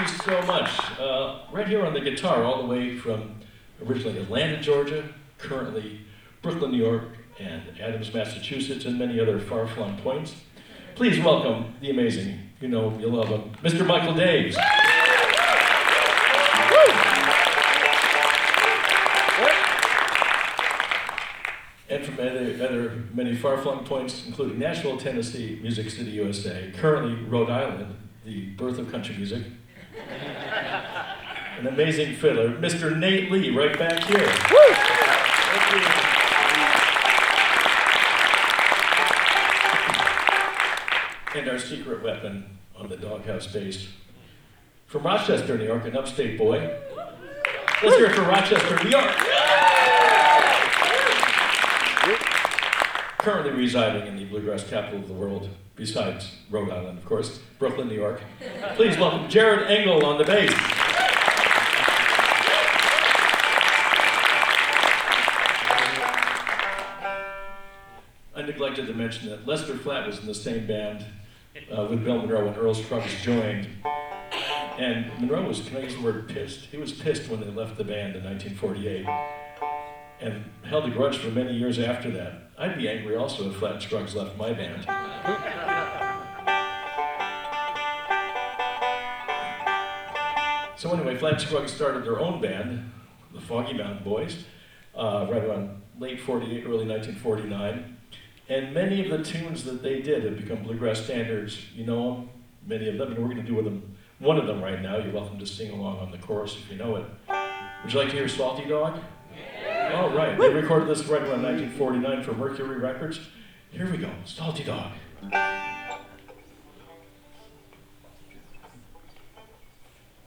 you so much. Right here on the guitar, all the way from originally Atlanta, Georgia, currently Brooklyn, New York, and Adams, Massachusetts, and many other far-flung points. Please welcome the amazing, you know, you love him, Mr. Michael Daves. And from other many far-flung points, including Nashville, Tennessee, Music City, USA, currently Rhode Island, the birth of country music. An amazing fiddler, Mr. Nate Lee, right back here. And our secret weapon on the doghouse bass. From Rochester, New York, an upstate boy. Let's hear it for Rochester, New York. Currently residing in the bluegrass capital of the world, besides Rhode Island, of course, Brooklyn, New York. Please welcome Jared Engel on the bass. I neglected to mention that Lester Flatt was in the same band with Bill Monroe when Earl Scruggs joined. And Monroe was, can I use the word pissed? He was pissed when they left the band in 1948 and held a grudge for many years after that. I'd be angry also if Flatt and Scruggs left my band. So anyway, Flatt and Scruggs started their own band, the Foggy Mountain Boys, right around late 48, early 1949. And many of the tunes that they did have become bluegrass standards. You know them, many of them, and we're going to do with them one of them right now. You're welcome to sing along on the chorus if you know it. Would you like to hear Salty Dog? All right, they recorded this right around 1949 for Mercury Records. Here we go, Salty Dog.